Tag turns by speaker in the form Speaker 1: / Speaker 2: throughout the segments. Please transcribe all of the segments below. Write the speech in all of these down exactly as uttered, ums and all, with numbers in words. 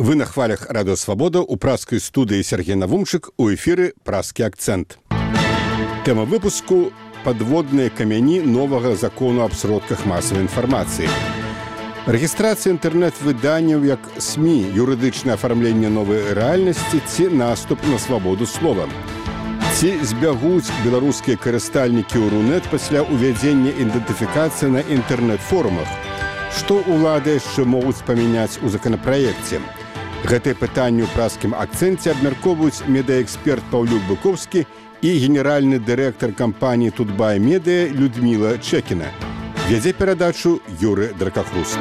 Speaker 1: Вы на хвалях Радио Свобода у пражской студии Сергей Навумчик, у эфиры «Пражский акцент». Тема выпуску – подводные камяни нового закона об сродках массовой информации. Регистрация интернет-выданняў як СМИ, юридичное оформление новой реальности, ці наступ на свободу слова. Ці збягуць беларускія карыстальнікі ў Рунет пасля ўвядзення ідэнтыфікацыі на інтэрнэт-форумах. Што ўлады яшчэ могуць памяняць у законапраекце? Гэтае пытанне ў пражскім акцэнце абмяркоўваюць медыаэксперт Паўлюк Быковскі і генеральны дырэктар кампаніі «Тутбай Медыа» Людміла Чэкіна. Вядзе перадачу Юры Дракахруст.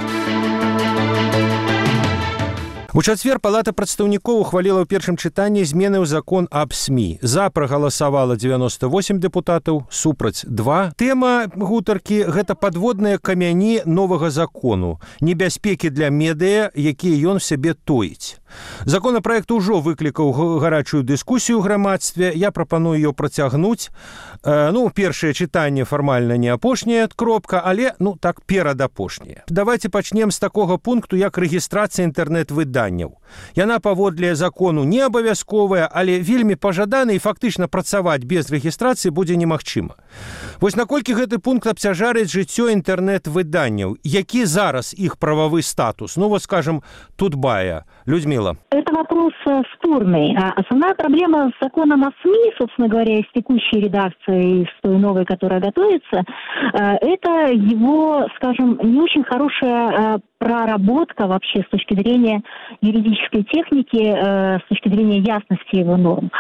Speaker 2: У чацвер Палата прадстаўнікоў ухваліла ў першым чытанні змены ў закон аб СМИ. За прагаласавала девяносто восемь депутатаў, супраць два. Тэма гутаркі – гэта падводныя камяні новага закону, небяспекі для медыа, якія ён в сябе тоіць. Законапраект ужо выклікаў гарачую дыскусію ў грамадстве. Я прапаную ее працягнуць. Э, ну, першае чытанне фармальна не апошняе кропка, але, ну, так, перадапошняе. Давайте пачнем з такога пункту, як рэгістрацыя інтэрнэт-выданняў. Яна паводле закону не абавязковая, але вельмі пажадана і фактычна працаваць без рэгістрацыі будзе немагчыма. Вось наколькі гэты пункт абцяжарыць жыццё інтэрнэт-выданняў? Які зараз іх прававы статус? Ну, вот, скажем, Тутбая. Людмила.
Speaker 3: Это вопрос спорный. Основная проблема с законом о СМИ, собственно говоря, и с текущей редакцией, и с той новой, которая готовится, это его, скажем, не очень хорошая проработка вообще с точки зрения юридической техники, с точки зрения ясности его норм.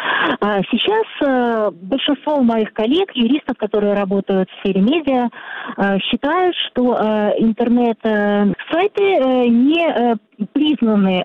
Speaker 3: Сейчас большинство моих коллег, юристов, которые работают в сфере медиа, считают, что интернет-сайты не признаны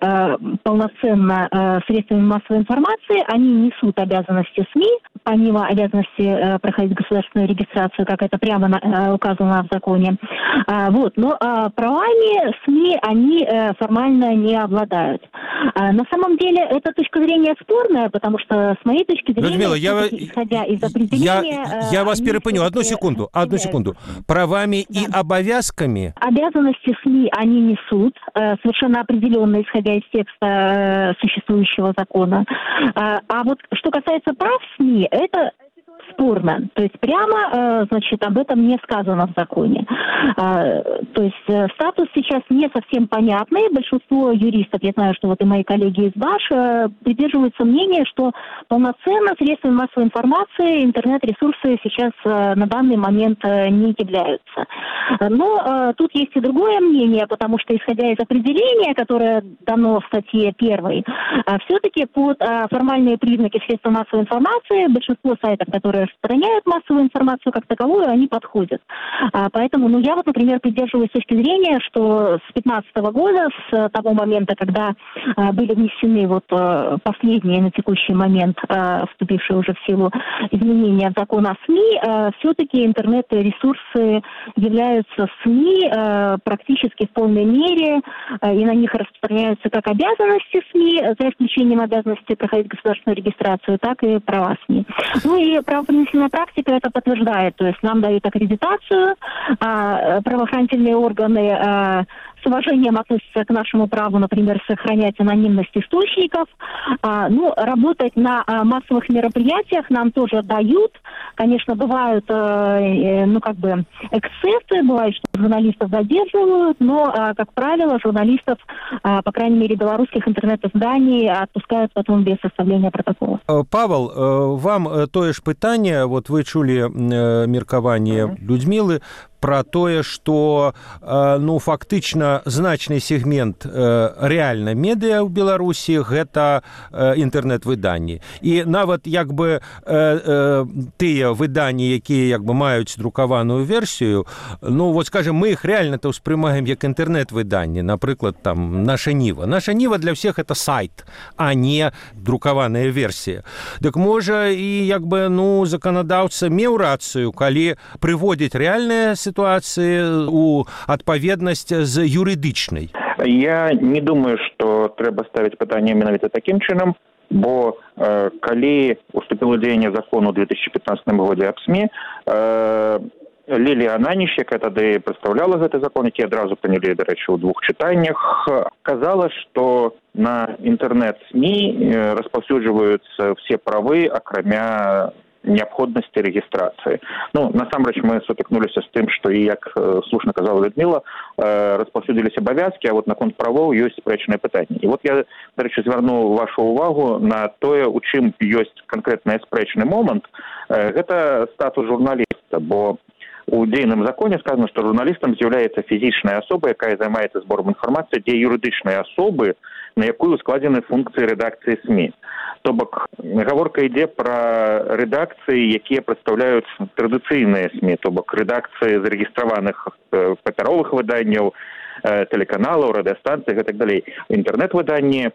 Speaker 3: полноценно средствами массовой информации, они несут обязанности СМИ, помимо обязанности проходить государственную регистрацию, как это прямо указано в законе. Вот. Но правами СМИ они формально не обладают. На самом деле эта точка зрения спорная, потому что с моей точки зрения,
Speaker 2: Людмила, я,
Speaker 3: исходя из определения...
Speaker 2: Я, я вас перепоню. Одну секунду, одну секунду. Правами да. и обовязками?
Speaker 3: Обязанности СМИ они несут, совершенно определенно, исходя из текста существующего закона. А вот что касается прав СМИ, это спорно. То есть прямо, значит, об этом не сказано в законе. То есть статус сейчас не совсем понятный. Большинство юристов, я знаю, что вот и мои коллеги из БАШ, придерживаются мнения, что полноценно средствами массовой информации интернет-ресурсы сейчас на данный момент не являются. Но тут есть и другое мнение, потому что, исходя из определения, которое дано в статье первой, все-таки под формальные признаки средств массовой информации большинство сайтов, которые распространяют массовую информацию как таковую, они подходят. А, поэтому, ну, я вот, например, придерживаюсь точки зрения, что с пятнадцатого года, с того момента, когда а, были внесены вот а, последние на текущий момент а, вступившие уже в силу изменения в закон о СМИ, а, все-таки интернет-ресурсы являются СМИ а, практически в полной мере, а, и на них распространяются как обязанности СМИ, за исключением обязанности проходить государственную регистрацию, так и права СМИ. Ну и правоприменительная практика это подтверждает. То есть нам дают аккредитацию, а правоохранительные органы а, с уважением относятся к нашему праву, например, сохранять анонимность источников. А, ну, работать на а, массовых мероприятиях нам тоже дают. Конечно, бывают, э, ну, как бы, эксцессы, бывает, что журналистов задерживают, но, а, как правило, журналистов, а, по крайней мере, белорусских интернет-изданий отпускают потом без составления протокола.
Speaker 2: Павел, вам тое ж пытанне, вот вы чулі меркаванне Людмілы про тое, што ну фактычна значны сегмент рэальна медыа ў Беларусі гэта інтэрнэт-выданні. І нават як бы тыя выданні, якія як бы маюць друкаваную версію, ну вот скажем, мы іх рэальна-то ўспрымаем як інтэрнэт-выданні, напрыклад, там наша Ніва. Наша Ніва для всех это сайт, а не друкаваная версія. Дык можа і як бы ну заканадаўца меў рацыю, калі прыводзіць рэальныя ситуации у адпаведнасць з юридичнай?
Speaker 4: Я не думаю, что трэба ставіць пытанне менавіта таким чынам, бо э, калі уступіло дзеянне закону ў две тысячи пятнадцатым годзе аб СМИ, э, Лілія Ананіш, яка тады прадстаўляла гэты закон, які адразу прынялі, дарэчы, у двух чытаннях, казала, што на інтэрнэт-СМІ распаўсюджваюцца все правы, акрамя неабходнасці рэгістрацыі. Ну, насамрэч мы сутыкнуліся з тым, што і, як слушна казала Людміла, распаўсюдзіліся абавязкі, а вот наконт правоў ёсць спрэчныя пытанні. І вот я, дарэчы, звярну вашу ўвагу на тое, у чым ёсць канкрэтны спрэчны момант. Гэта статус журналіста, бо у дзейным законе сказано, што журналістам з'яўляецца фізічная асоба, якая займаецца збором інфармацыі, дзе юрыдычнай асобы, на якую складзены функцыі рэдакцыі СМІ. То бок гаворка ідзе пра рэдакцыі, якія прадстаўляюць традыцыйныя СМІ, то бок рэдакцыі зарэгістраваных папяровых выданняў, тэлеканалаў, радыёстанцый і так далей. Інтэрнэт-выданні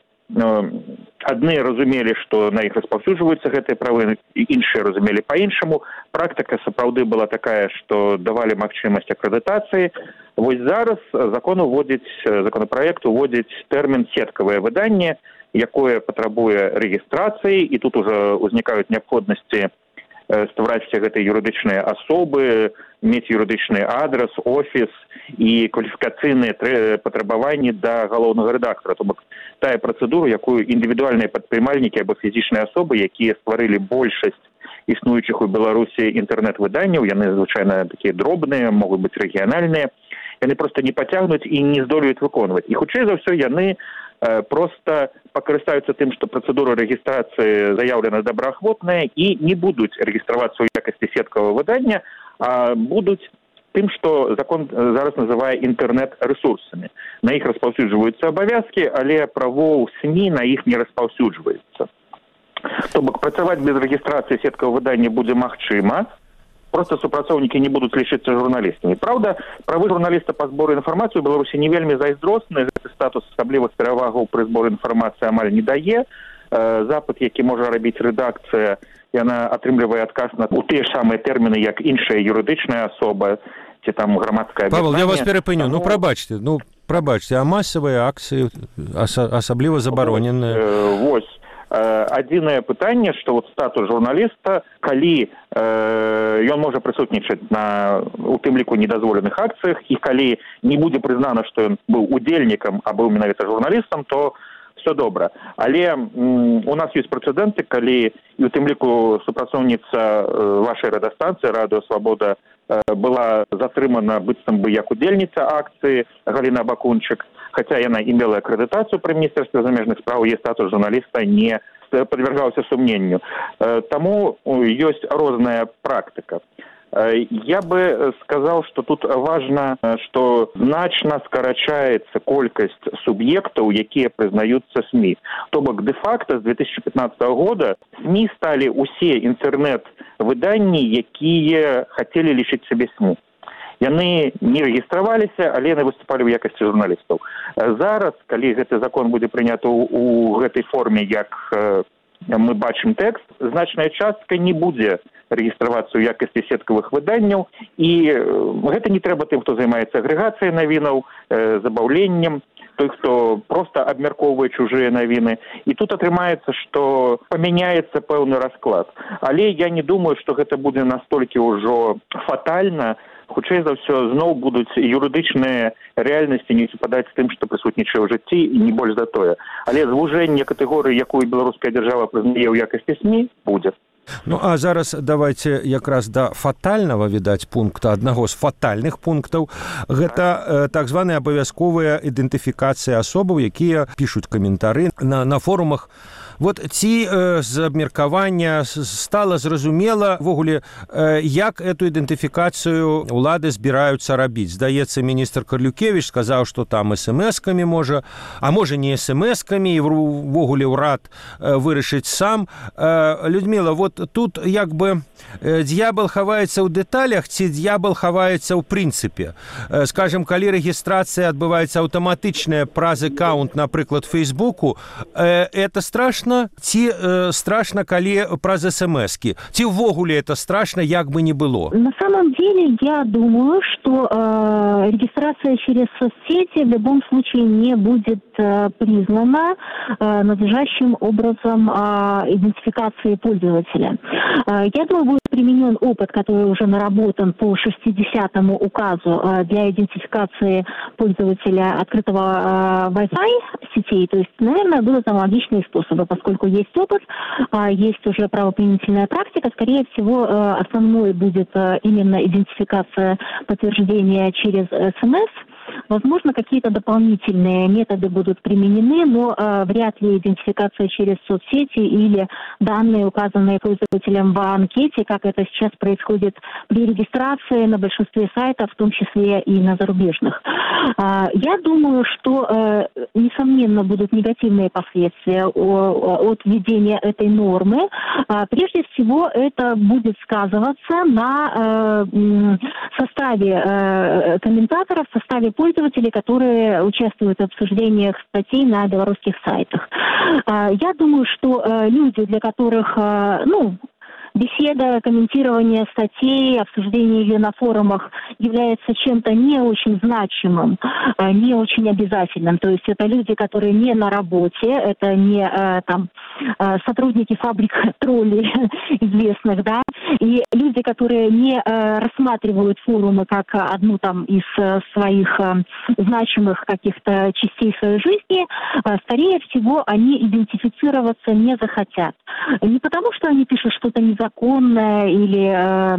Speaker 4: адны разумелі, што на іх распаўсюджваюцца гэтыя правы, іншыя разумелі па-іншаму. Практыка сапраўды была такая, што давалі магчымасць акрэдытацыі. Вось зараз закон уводзіць, законапраект уводзіць тэрмін сеткавае выданне, якое патрабуе рэгістрацыі, і тут ужо ўзнікаюць неабходнасці ствараць все гэтай юрыдычныя асобы, мець юрыдычны адрас, офіс і кваліфікацыйныя патрабаванні да галоўнага рэдактара. То бок тая працэдура, якую індывідуальныя прадпрымальнікі або фізічныя асобы, якія стварылі большасць існуючых у Беларусі інтэрнэт-выданняў, яны звычайна такія дробныя, могуць быць рэгіянальныя, яны проста не пацягнуць і не здолеюць выконваць. І хутчэй за ўсё яны просто пакарыстаюцца тым, што працэдура рэгістрацыі заяўлена добраахвотная і не будуць рэгістравацца ў якасці сеткавага выдання, а будуць тым, што закон зараз называе інтэрнэт-рэсурсамі. На іх распаўсюджваюцца абавязкі, але правоў СМІ на іх не распаўсюджваецца. То бок працаваць без рэгістрацыі сеткавага выдання будзе магчыма, просто супрацоўнікі не будуць лічыцца журналістамі. Праўда, правы журналіста па збору інфармацыі ў Беларусі не вельмі зайздросны, гэты статус асаблівых перавагаў пры зборы інфармацыі амаль не дае. Запыт, які можа рабіць рэдакцыя, яна атрымлівае адказ на у тыя ж самыя тэрміны, як іншая юрыдычная асоба, ці там грамадская
Speaker 2: аб'яднанне. Павел, я вас перапыню. Таму... Ну, прабачце, ну, прабачце, а масавыя акцыі аса, асабліва забароненыя?
Speaker 4: Вось. Адзінае пытанне, што вот статус журналіста, калі э, ён можа прысутнічаць на у тым ліку недазволеных акцыях, і калі не будзе прызнана, што ён быў удзельнікам або менавіта журналістам, то все добра. Але м, у нас ёсць прэцэдэнты, калі і у тым ліку супрацоўніца э, вашай радыёстанцыі Радыё Свабода э, была затрымана быццам бы як удзельніца акцыі Галіна Бакунчык, хаця яна имела акрэдытацыю пры міністэрстве замежных спраў, яе статус журналіста не падвяргаўся сумненню. Таму ёсць розная практыка. Я бы сказал, что тут важно, что значно скарачаецца колькасць суб'ектаў, якія прызнаюцца СМІ. То бок, де-факто з две тысячи пятнадцатого года СМІ сталі усе інтэрнэт-выданні, якія хацелі лічыць сябе СМІ. Яны не рэгістраваліся, але яны выступалі ў якасці журналістаў. Зараз, калі гэты закон будзе прыняты ў, у гэтай форме, як э, мы бачым тэкст, значная частка не будзе рэгістравацца ў якасці сеткавых выданняў, і э, гэта не трэба тым, хто займаецца агрэгацыяй навінаў, э, забаўленнем, той, хто проста абмяркоўвае чужыя навіны. І тут атрымаецца, што памяняецца пэўны расклад. Але я не думаю, што гэта будзе настолькі ўжо фатальна. Хутчэй за ўсё, зноў будуць юрыдычныя рэальнасці не супадаць з тым, што прысутнічае ў жыцці, і не больш за тое. Але звужэнне катэгорыі, якую беларуская дзяржава прызнае ў якасці СМІ, будзе.
Speaker 2: Ну, а зараз давайте якраз да фатальнага, відаць, пункта, аднаго з фатальных пунктаў. Гэта э, так званая абавязковая ідэнтыфікацыя асобаў, якія пішуць каментары на, на форумах. Вот ці э, з абмеркавання стала зразумела ввогуле, э, як эту ідэнтыфікацыю ўлады збіраюцца рабіць. Здаецца, міністр Карлюкевіч сказаў, што там эс-эм-эскамі можа, а можа не эс-эм-эскамі, і ввогуле ўрад э, вырашыць сам. Э, Людмила, вот тут як бы э, д'ябал хаваецца ў дэталях, ці д'ябал хаваецца ў прынцыпе. Э, скажем, калі рэгістрацыя адбываецца аўтаматычная праз аккаунт, напрыклад, Фейсбуку, э, это страшна страшна ці э, страшна калі праз смс-кі ці ўвогуле это страшно як бы не было?
Speaker 3: На самом деле я думаю, что э, регистрация через соцсети в любом случае не будет э, признана э, надлежащим образом э, идентификации пользователя. Э, я думаю, будет применен опыт, который уже наработан по шестидесятому указу э, для идентификации пользователя открытого э, Wi-Fi сетей. То есть, наверное, будут аналогичные способы, поскольку есть опыт, э, есть уже правоприменительная практика. Скорее всего, э, основной будет э, именно идентификация подтверждения через СМС. Возможно, какие-то дополнительные методы будут применены, но э, вряд ли идентификация через соцсети или данные, указанные пользователем в анкете, как это сейчас происходит при регистрации на большинстве сайтов, в том числе и на зарубежных. Э, я думаю, что, э, несомненно, будут негативные последствия от введения этой нормы. Э, прежде всего, это будет сказываться на э, составе э, комментаторов, составе пользователей, которые участвуют в обсуждениях статей на белорусских сайтах. Я думаю, что люди, для которых, ну, беседа, комментирование статей, обсуждение ее на форумах является чем-то не очень значимым, не очень обязательным. То есть это люди, которые не на работе, это не там сотрудники фабрик троллей известных, да, и люди, которые не рассматривают форумы как одну там из своих значимых каких-то частей своей жизни, скорее всего, они идентифицироваться не захотят. Не потому, что они пишут что-то незаконное или э,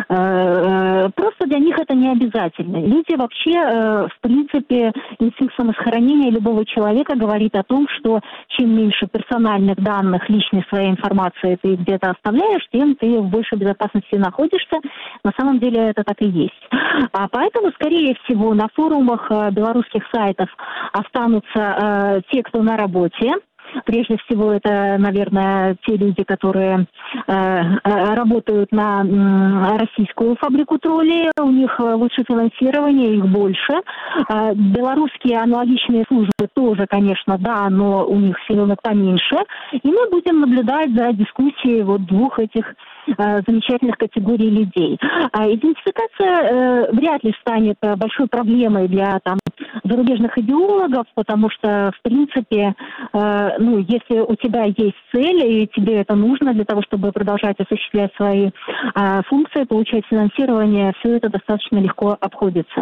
Speaker 3: э, просто для них это не обязательно. Люди вообще, э, в принципе, инстинкт самосохранения любого человека говорит о том, что чем меньше персональных данных, личной своей информации ты где-то оставляешь, тем ты в большей безопасности находишься. На самом деле это так и есть. А поэтому, скорее всего, на форумах э, белорусских сайтов останутся э, те, кто на работе. Прежде всего, это, наверное, те люди, которые э, работают на э, российскую фабрику троллей. У них лучше финансирование, их больше. Э, белорусские аналогичные службы тоже, конечно, да, но у них силенок поменьше. И мы будем наблюдать за дискуссией вот двух этих э, замечательных категорий людей. А идентификация э, вряд ли станет большой проблемой для там, зарубежных идеологов, потому что, в принципе, э, ну, если у тебя есть цель, и тебе это нужно для того, чтобы продолжать осуществлять свои э, функции, получать финансирование, все это достаточно легко обходится.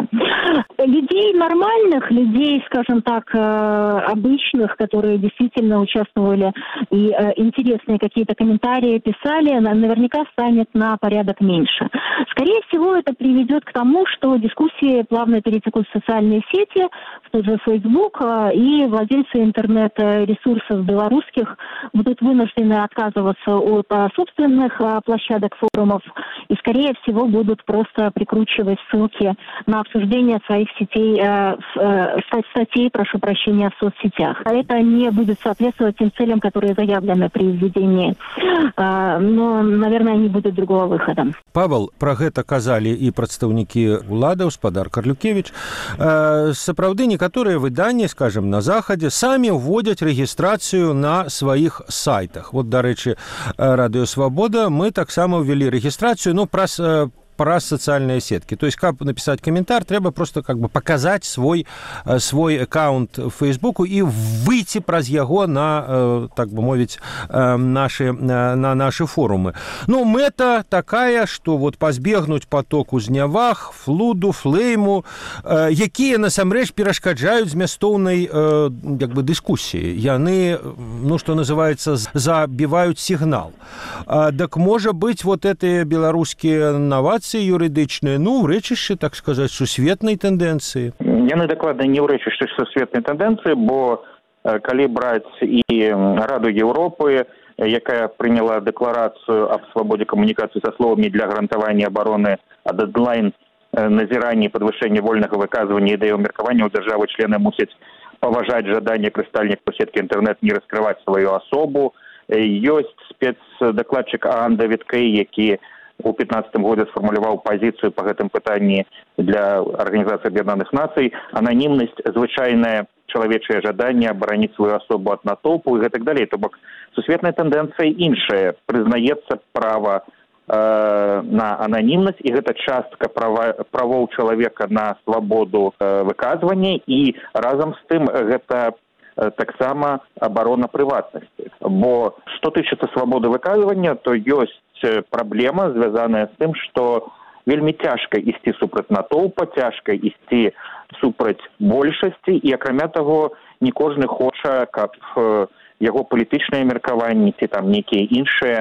Speaker 3: Людей нормальных, людей, скажем так, э, обычных, которые действительно участвовали и э, интересные какие-то комментарии писали, наверняка станет на порядок меньше. Скорее всего, это приведет к тому, что дискуссии плавно перетекут в социальные сети, в тот же Facebook, э, и владельцы интернет-ресурсов белорусских будут вынуждены отказываться от а, собственных а, площадок форумов и, скорее всего, будут просто прикручивать ссылки на обсуждение своих сетей, э, э, статей, прошу прощения, в соцсетях. Это не будет соответствовать тем целям, которые заявлены при введении. Э, но, наверное, не будет другого выхода.
Speaker 2: Павел, про гэта казалі і прадстаўнікі ўлады, гаспадар Карлюкевіч. Э, сапраўды, некаторыя выданні, скажем, на Захадзе, самі ўводзяць рэгістрацыю на сваіх сайтах. Вот, дарэчы, Радыё Свабода, мы таксама ўвялі рэгістрацыю, ну, праз праз социальные сетки. То есть, как написать комментарий, треба просто как бы показать свой, свой аккаунт в Фейсбуку и выйти праз яго на, так бы мовить, наши, на наши форумы. Ну, мэта такая, что вот пазбегнуць потоку зняваг, флуду, флейму, якія насамрэч перашкаджаюць змястоўнай як бы дыскусіі. Яны, ну, что называется, забиваюць сігнал. Так, можа быць, вот эти беларускія новации юридычныя, ну, ў рэчышчы, так сказаць, сусветнай тэндэнцыі?
Speaker 4: Яны дакладна не ў рэчышчы сусветнай тэндэнцыі, бо калі браць і Раду Европы, якая прыняла дэкларацыю аб свабодзе камунікацыі са словамі для гарантавання абароны ад онлайн назірання і падвышэння вольнага выказвання ідэй меркавання ў дзяржавы члены мусяць паважаць жаданне карыстальнікаў сеткі інтэрнэт не раскрываць сваю асобу. Ёсць спецдакладчык Анда Віткей, які у пятнадцатым годзе сфармуляваў пазіцыю па гэтым пытанні для Арганізацыі Аб'яднаных Нацый. Ананімнасць звычайная чалавечае жаданне абараніць сваю асобу ад натоўпу і гэтак далей. То бок сусветная тэндэнцыя іншая. Прызнаецца права э, на ананімнасць, і гэта частка права, правоў чалавека на свабоду э, выказвання, і разам з тым гэта э, таксама абарона прыватнасці. Бо што тычыцца свабоды выказвання, то ёсць праблема, звязаная з тым, што вельмі цяжка ісці супраць натоўпа, цяжка ісці супраць большасці, і акрамя таго не кожны хоча, каб э, яго палітычныя меркаванні ці там нейкія іншыя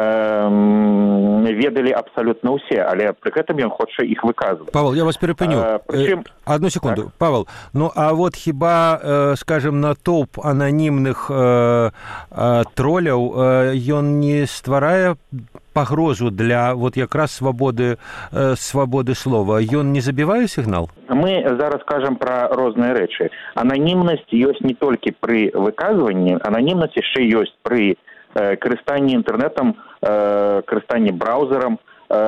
Speaker 4: ведалі абсалютна ўсе, але пры гэтым ён хоча іх выказваць.
Speaker 2: Павел, я вас перапыню.
Speaker 4: А, причым...
Speaker 2: Одну секунду. Так. Павел, ну а вот хіба, э, скажем, натоўп ананімных э, э, троляў, э, ён не стварае пагрозу для вот якраз свабоды, э, свабоды слова? Ён не забівае сігнал?
Speaker 4: Мы зараз кажам пра розныя рэчы. Ананімнасць ёсць не толькі пры выказванні, ананімнасць яшчэ ёсць пры карыстанні інтэрнэтам, карыстанні браўзерам,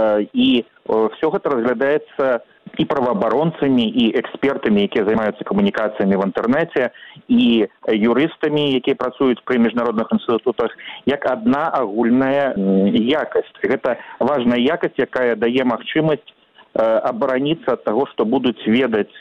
Speaker 4: і все гэта разглядаецца і праваабаронцамі, і экспертамі, якія займаюцца камунікацыямі в інтэрнэце, і юрыстамі, якія працуюць пры міжнародных інстытутах, як адна агульная якасць. Гэта важная якасць, якая дае магчымасць абараніцца ад таго, што будуць ведаць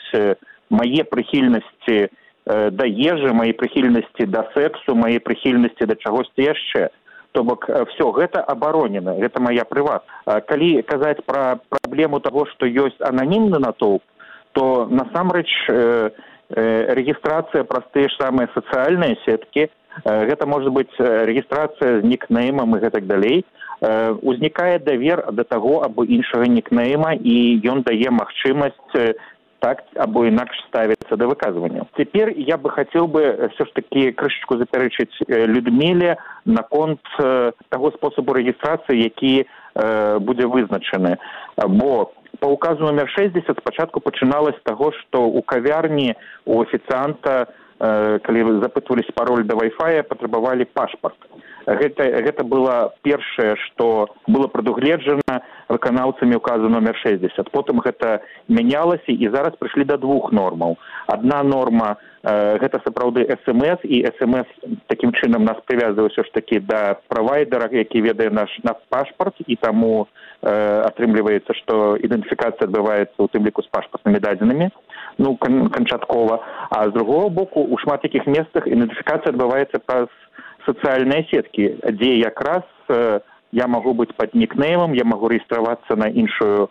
Speaker 4: мае прыхільнасці да ежы, мае прыхільнасці да сексу, мае прыхільнасці да чагосьці яшчэ. То бок все гэта абаронена, гэта моя прыват. Калі казаць пра праблему таго, што ёсць ананімны натоўп, то насамрэч э, э, рэгістрацыя праз тыя ж самыя сацыяльныя сеткі, э, гэта можа быць рэгістрацыя з нікнеймам і гэтак далей, э, узнікае давер да таго або іншага нікнейма, і ён дае магчымасць э, так або інакш ставіцца да выказвання. Цяпер я бы хацеў бы все ж таки крышачку запярэчыць Людміле наконт таго спосабу рэгістрацыі, які э, будзе вызначаны. Бо па указу номер шэсцьдзесят спачатку пачыналася з таго, што ў кавярні у афіцыанта, э, калі запытваліся пароль да вай-фая, патрабавалі пашпарт. Гэта, гэта было першае, што было прадугледжана выканаўцамі указу номер шэсцьдзесят. Потым гэта мянялася, і зараз прыйшлі да двух нормаў. Адна норма э, гэта сапраўды эс эм эс, і эс эм эс такім чынам нас прывязвае ўсё ж такі да правайдера, які ведае наш, наш пашпарт, і таму э, атрымліваецца, што ідэнтыфікацыя адбываецца ў тым ліку з пашпартнымі дадзенымі, ну, кан- канчаткова. А з другого боку, у шмат якіх месцах ідэнтыфікацыя адбываецца праз сацыяльныя сеткі, дзе якраз э, я магу быць пад нікнеймам, я магу рэгістравацца на іншую,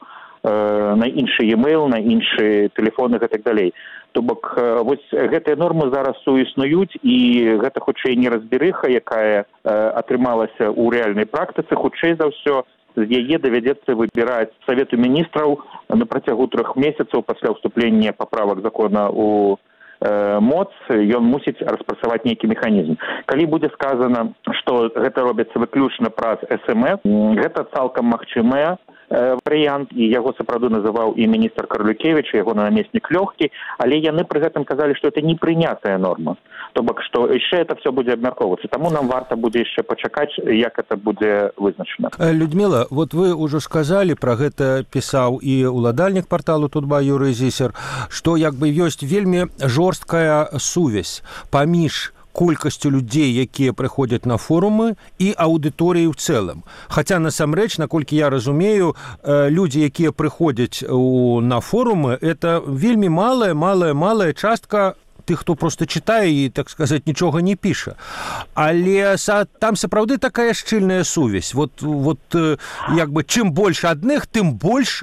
Speaker 4: э, на іншы e-mail, на іншы тэлефон і гэтак далей. То бок э, вось гэтыя нормы зараз суіснуюць, і гэта хутчэй не разберыха, якая э, атрымалася ў рэальнай практыцы, хутчэй за ўсё з яе давядзецца выбіраць Савету міністраў на працягу трох месяцаў пасля ўступлення паправак закона ў моц, ён мусіць распрацаваць нейкі механізм. Калі будзе сказана, што гэта робіцца выключна праз эс эм эс, гэта цалкам магчымая э, варыянт, і яго сапраўды называў і міністр Карлюкевіч, і яго намеснік Лёгкі, але яны пры гэтым казалі, што это непрынятая норма. То бок, што яшчэ это все будзе абмяркоўвацца. Таму нам варта будзе яшчэ пачакаць, як это будзе вызначана.
Speaker 2: Людмила, вот вы ўжо сказалі, пра гэта пісаў і уладальнік парталу Тутбай Юрый Зісер, што як бы ёсць вельмі жорсткая сувязь паміж колькасцю людзей, якія прыходзяць на форумы, і аўдыторыі ў цэлым. Хаця насамрэч, наколькі я разумею, людзі, якія прыходзяць на форумы, это вельмі малая, малая, малая частка тых, хто просто чытае і, так сказаць, нічога не піша. Але там сапраўды такая шчыльная сувязь. Вот, вот як бы, чым больш адных, тым больш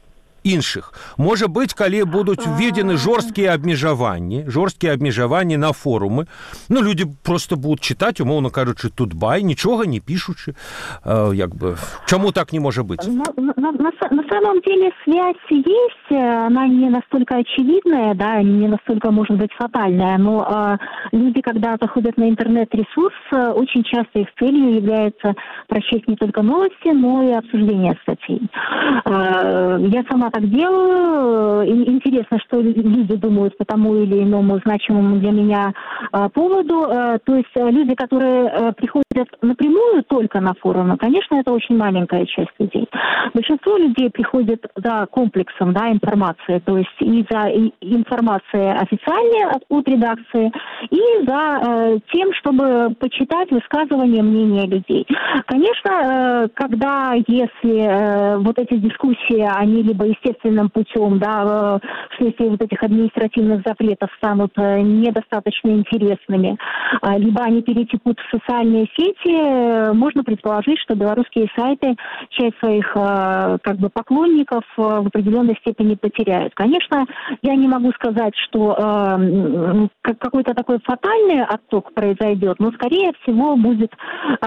Speaker 2: іншых. Можа быць, калі будуць введзены жорсткія абмежаванні, жорсткія абмежаванні на форумы, ну, людзі просто будуць чытаць, умоўна кажучы, Тутбай, нічога не пішучы. Э, як бы, чаму так не можа быть?
Speaker 3: На, на, на, на самом деле связь есть, она не настолько очевидная, да, не настолько, может быть, фатальная, но э, люди, когда заходят на интернет-ресурс, очень часто их целью является прочесть не только новости, но и обсуждение статей. Э, я сама сама так делаю. Интересно, что люди думают по тому или иному значимому для меня поводу. То есть люди, которые приходят напрямую только на форумы, конечно, это очень маленькая часть людей. Большинство людей приходит за комплексом, да, информации, то есть и за информацией официальной от, от редакции, и за тем, чтобы почитать высказывания, мнения людей. Конечно, когда, если вот эти дискуссии, они либо естественным путем, да, вследствие вот этих административных запретов станут недостаточно интересными, либо они перетекут в социальные сети, можно предположить, что белорусские сайты часть своих как бы поклонников в определенной степени потеряют. Конечно, я не могу сказать, что э, какой-то такой фатальный отток произойдет, но, скорее всего, будет э,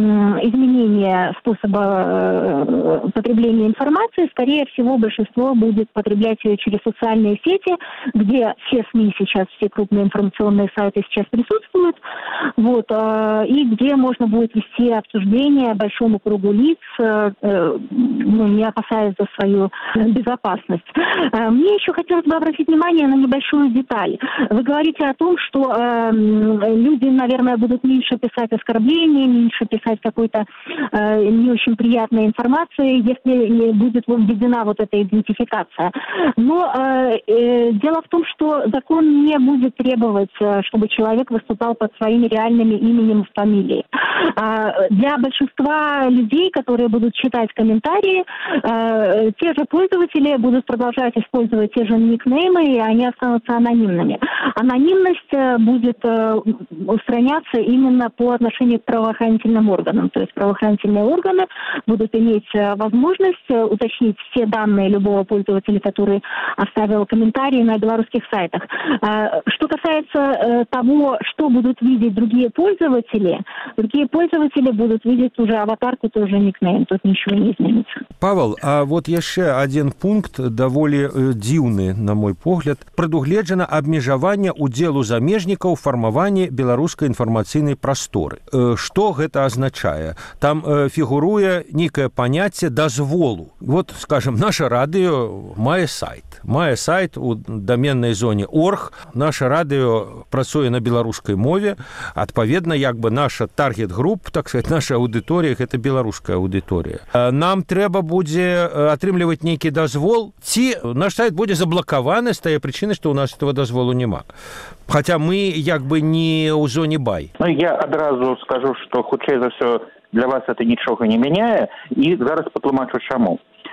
Speaker 3: изменение способа э, потребления информации. Скорее всего, большинство будет потреблять ее через социальные сети, где все СМИ сейчас, все крупные информационные сайты сейчас присутствуют, вот, э, и где можно будет вести обсуждение большому кругу лиц, э, ну, не опасаясь за свою безопасность. Э, мне еще хотелось бы обратить внимание на небольшую деталь. Вы говорите о том, что э, люди, наверное, будут меньше писать оскорбления, меньше писать какой-то э, не очень приятной информации, если будет введена вот эта идентификация. Но э, э, дело в том, что закон не будет требовать, чтобы человек выступал под своими реальными именем и фамилией. Э, для большинства людей, которые будут читать комментарии, э, те же пользователи будут продолжать использовать те же никнеймы, и они останутся анонимными. Анонимность будет э, устраняться именно по отношению к правоохранительным органам. То есть правоохранительные органы будут иметь возможность уточнить все данные любого пользователя, который оставил комментарии на белорусских сайтах. Э, что касается э, того, что будут видеть другие пользователи, другие пользователи будут видеть уже аватарку, тоже никнейм. Тут ничего не изменится.
Speaker 2: Павел, а вот яшчэ один пункт даволі дзіўны, на мой погляд. Прадугледжана абмежаванне ўдзелу замежнікаў у фармаванні беларускай інфармацыйнай прасторы. Што гэта азначае? Там фігуруе нейкае паняцце дазволу. Вот, скажем, наша радыё мае сайт. Мае сайт у даменнай зоне орг. Наша радыё працуе на беларускай мове. Адпаведна, як бы наша таргет-груп, так сказать, наша аўдыторыя, гэта беларуская аўдыторыя. Нам трэба будзе атрымліваць нейкі дазвол, ці наш сайт будзе заблакаваны з тае прычыны, што ў нас этого дазволу няма. Хаця мы як бы не ў зоне бай.
Speaker 4: Ну, я адразу скажу, што хутчэй за ўсё для вас это нічога не мяняе, і зараз патлумачу чаму.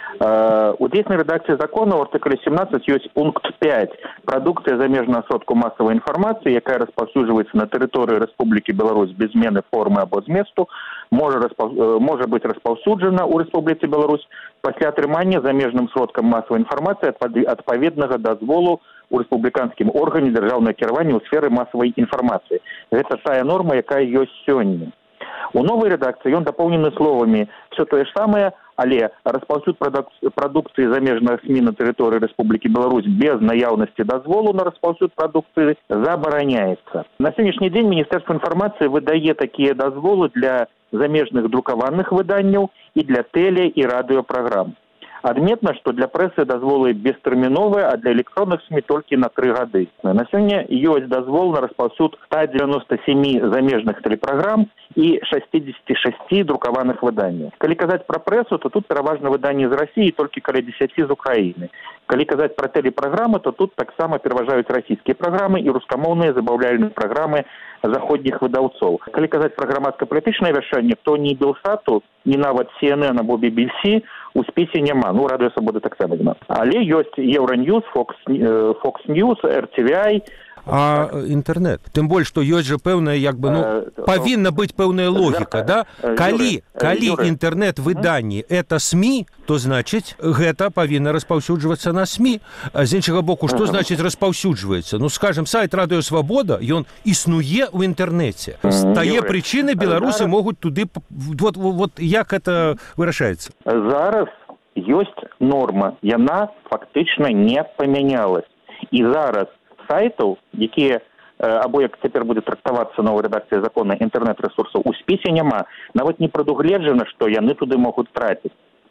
Speaker 4: У дзейснай рэдакцыі закона ў артыкуле семнадцать ёсць пункт пять. Прадукцыя замежнага сродку масавай інфармацыі, якая распаўсюджваецца на тэрыторыі Рэспублікі Беларусь без змены формы або зместу, можа, распаў... можа быць распаўсюджана ў Рэспубліцы Беларусь пасля атрымання замежным сродкам масавай інфармацыі адпаведнага дазволу у рэспубліканскім органе дзяржаўнага кіравання ў сферы масавай інфармацыі. Гэта тая норма, якая ёсць сёння. У новай рэдакцыі ён дапоўнены словамі «все тое ж самае», але распаўсюд прадукцыі замежных СМІ на тэрыторыі Рэспублікі Беларусь без наяўнасці дазволу на распаўсюд прадукцыі забараняецца. На сённяшні дзень Міністэрства інфармацыі выдае такія дазволы для замежных друкаваных выданняў і для тэле- і радыёпраграм. Адметна, што для прэсы дазволы бестэрміновыя, а для электронных СМІ толькі на тры гады. На сёння ёсць дазвол на распаўсюд ста дзевяноста сем замежных тэлепраграм і шестьдесят шесть друкаваных выданняў. Калі казаць пра прэсу, то тут пераважна выданні з Расіі, толькі каля дзесяць з Украіны. Калі казаць пра тэлепраграмы, то тут таксама пераважаюць расійскія праграмы і рускамоўныя забаўляльныя праграмы заходніх выдаўцоў. Калі казаць пра грамадска-палітычнае вяшчанне, то ні Белсату, ні нават Си Эн Эн або Би Би Си у спісе няма. Ну, Радыё Свабоды таксама няма. Але ёсць Еўраньюз, Фокс, Фокс Ньюс, Эр Ти Ви Ай.
Speaker 2: А інтэрнэт? Тым больш, што ёсць жа пэўная, як бы, ну, павінна быць пэўная логіка, да? Калі, калі інтэрнэт-выданні – это СМІ, то, значыць, гэта павінна распаўсюджвацца на СМІ. З іншага боку, што значыць распаўсюджваецца? Ну, скажем, сайт Радыё Свабода, ён існуе ў інтэрнэце. З тае прычыны беларусы могуць туды… Вот, вот як это вырашаецца?
Speaker 4: Зараз ёсць норма, яна фактычна не памянялась. І зараз сайтаў, якія, або як цяпер будзе трактавацца новай рэдакцыі закона інтэрнэт-рэсурсаў, у спісе няма. Нават не прадугледжана, што яны туды могуць траціць.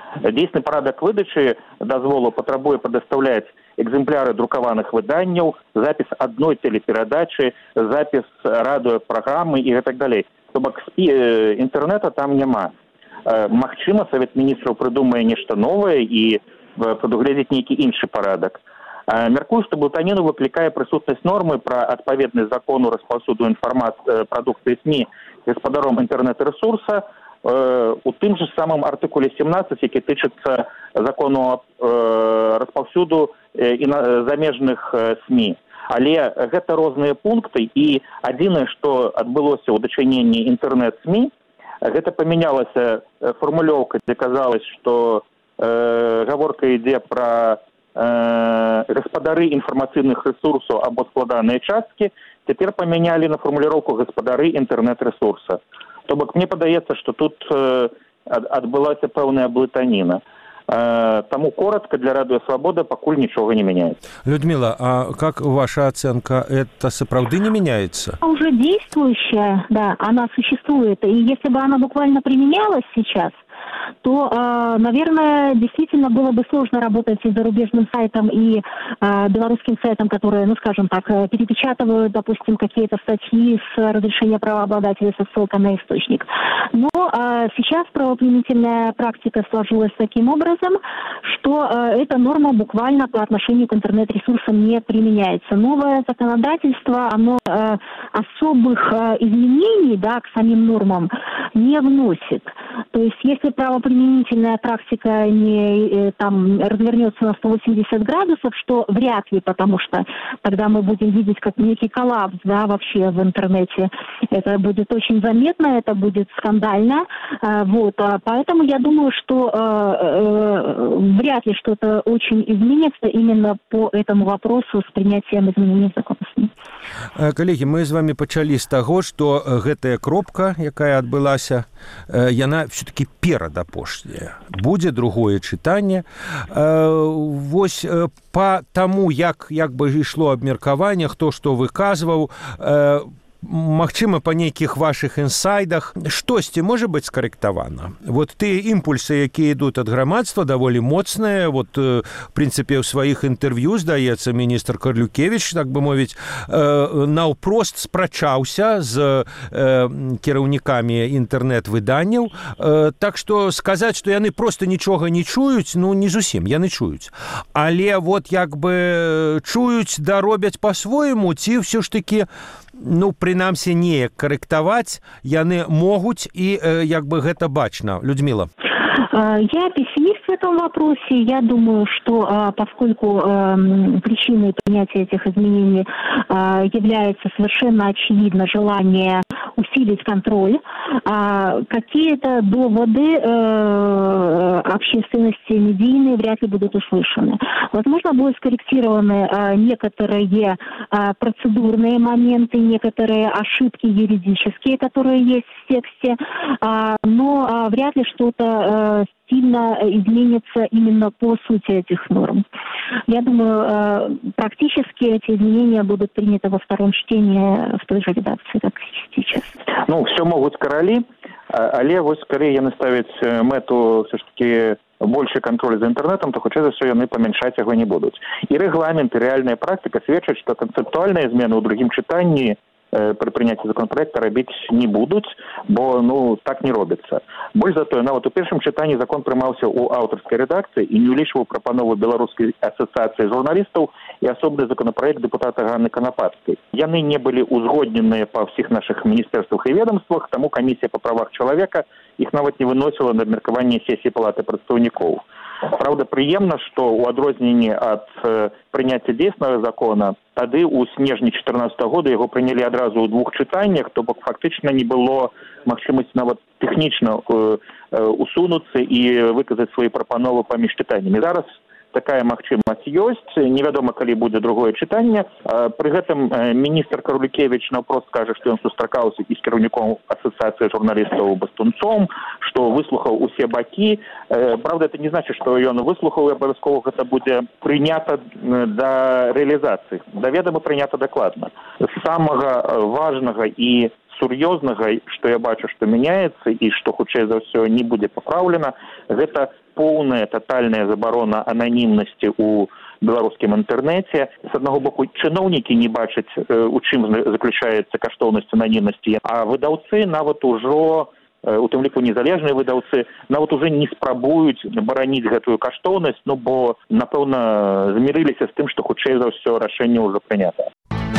Speaker 4: Дзейсны парадак выдачы дазволу патрабуе прадастаўляць экземпляры друкаваных выданняў, запіс адной телеперадачы, запіс радыёпраграмы і гэтак далей. То бок інтэрнэта там няма. Магчыма, Савет Міністраў прыдумае нешта новае і прадугледзіць нейкі іншы парадак. Мяркую, што блытаніну выклікае прысутнасць нормы пра адпаведнасць закону распаўсюду інфармацыі прадукцыі СМІ гаспадаром інтэрнэт-рэсурса у тым же самым артыкуле семнадцать, які тычыцца закону распаўсюду замежных СМІ. Але гэта розныя пункты, і адзінае, што адбылося ў дачыненні інтэрнэт-СМІ, гэта памянялася фармулёўка, дзе казалось, што э, гаворка ідзе пра э, гаспадары інфармацыйных рэсурсаў або складаныя часткі, цяпер памянялі на фармуліроўку гаспадары інтэрнэт-рэсурса. То бок мне падаецца, што тут э, адбылася пэўная блытаніна. Э, таму коротко для Радио Свобода пакуль ничего не меняется.
Speaker 2: Людмила, а как ваша оценка? Это сапраўды не меняется?
Speaker 3: Уже действующая, да, она существует. И если бы она буквально применялась сейчас, то, э, наверное, действительно было бы сложно работать и зарубежным сайтом, и э, белорусским сайтом, которые, ну, скажем так, перепечатывают, допустим, какие-то статьи с разрешения правообладателя со ссылкой на источник. Но э, сейчас правоприменительная практика сложилась таким образом, что э, эта норма буквально по отношению к интернет-ресурсам не применяется. Новое законодательство, оно э, особых э, изменений, да, к самим нормам не вносит. То есть, если правоприменительная практика не там развернется на сто восемьдесят градусов, что вряд ли, потому что тогда мы будем видеть как некий коллапс, да, вообще в интернете. Это будет очень заметно, это будет скандально. Вот, поэтому я думаю, что э, вряд ли что-то очень изменится именно по этому вопросу с принятием изменений в закон СМИ.
Speaker 2: Коллеги, мы с вами пачалі з таго, што гэтая кропка, якая адбылася, яна все-таки перадапошняя. Будзе другое чытанне. Вось па таму, як, як бы ішло абмеркаванне, хто што выказваў, магчыма, па нейкіх вашых інсайдах штосьці можа быць скарэктавана. Вот тыя імпульсы, якія ідуць ад грамадства, даволі моцныя. Вот, в прынцыпе, ў сваіх інтэрв'ю, здаецца, міністр Карлюкевіч, так бы мовіць, наўпрост спрачаўся з кіраўнікамі інтэрнэт-выданняў. Так што сказаць, што яны проста нічога не чуюць, ну, не зусім, яны чуюць. Але вот як бы чуюць да робяць па-свойму, ці ўсё ж такі, ну, прынамсі, неяк карэктаваць яны могуць, і э, як бы гэта бачна. Людмила.
Speaker 3: Я пессимист в этом вопросе. Я думаю, что поскольку причиной принятия этих изменений является совершенно очевидно желание усилить контроль, какие-то доводы общественности медийные вряд ли будут услышаны. Возможно, будут скорректированы некоторые процедурные моменты, некоторые ошибки юридические, которые есть в тексте, но вряд ли что-то сильно изменится именно по сути этих норм. Я думаю, практически эти изменения будут приняты во втором чтении в той же редакции, как сейчас.
Speaker 4: Ну, все могут короли, але вось скорее яны ставяць мэту все ж таки больше контроль за интернетом, то хутчэй за ўсё яны памяншаць яго не будуць. І рэгламент, і рэальная практыка сведчаць, што канцэптуальныя змены ў другім чытанні при прыняцці законопроекта рабіць не будуць, бо ну так не робіцца. Больш за тое, нават у першым чытанні закон прымаўся ў аўтарскай рэдакцыі і не ўлічваў прапанову беларускай асацыяцыі журналістаў і асобны законопроект дэпутата Ганны Канападскай. Яны не былі узгодненыя па ўсіх нашых міністэрствах і ведомствах, таму камісія па правах чалавека іх нават не выносіла на абмеркаванне сесіі палаты прадстаўнікоў. Правда, прыемна, што ў адрозненні ад э, прыняцця дзейснага закона, тады ў снежні чатырнаццатага года яго прынялі адразу ў двух чытаннях, то бок фактычна не было магчымасці нават тэхнічна э, э, усунуцца і выказаць свае прапановы паміж чытаннямі. Зараз такая магчымасць ёсць, невядома, калі будзе другое чытанне. Пры гэтым міністр Карлюкевіч наўпрост скажа, што ён сустракаўся і з кіраўніком асацыяцыі журналістаў Бастунцом, што выслухаў усе бакі. Правда, это не значыць, што ён выслухаў і абавязкова гэта будзе прынята да рэалізацыі. Да ведама прынята дакладна. Самага важнага і сур'ёзнага, што я бачу, што мяняецца і што хутчэй за ўсё не будзе папраўлена, гэта поўная татальная забарона ананімнасці ў беларускім інтэрнэце. З аднаго боку, чыноўнікі не бачаць, у чым заключаецца каштоўнасць ананімнасці, а выдаўцы нават ужо, у тым ліку незалежныя выдаўцы, нават уже не спрабуюць бараніць гэтую каштоўнасць, ну бо, напэўна, змірыліся з тым, што хутчэй за ўсё рашэнне ўжо прынята.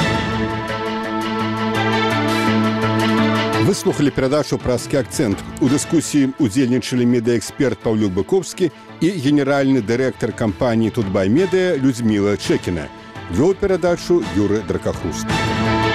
Speaker 1: Вы слухали перадачу «Праскі акцэнт». У дыскусіі удзельнічалі медыаэксперт Паўлюк Быковскі і генеральны дырэктар кампаніі «Тутбай Медыа» Людміла Чэкіна. Вёў перадачу Юры Дракахруст.